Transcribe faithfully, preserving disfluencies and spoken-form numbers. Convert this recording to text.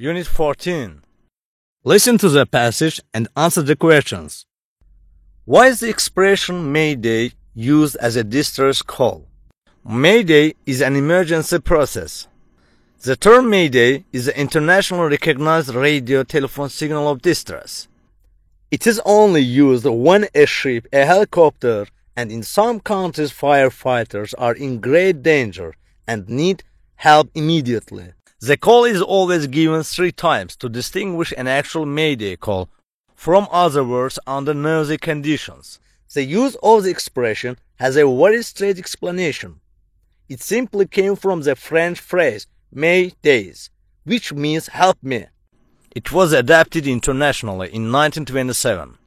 Unit fourteen. Listen to the passage and answer the questions. Why is the expression Mayday used as a distress call? Mayday is an emergency process. The term Mayday is an internationally recognized radio telephone signal of distress. It is only used when a ship, a helicopter, and in some countries firefighters are in great danger and need help immediately. The call is always given three times to distinguish an actual Mayday call from other words under noisy conditions. The use of the expression has a very straight explanation. It simply came from the French phrase Maydays, which means help me. It was adapted internationally in nineteen twenty-seven.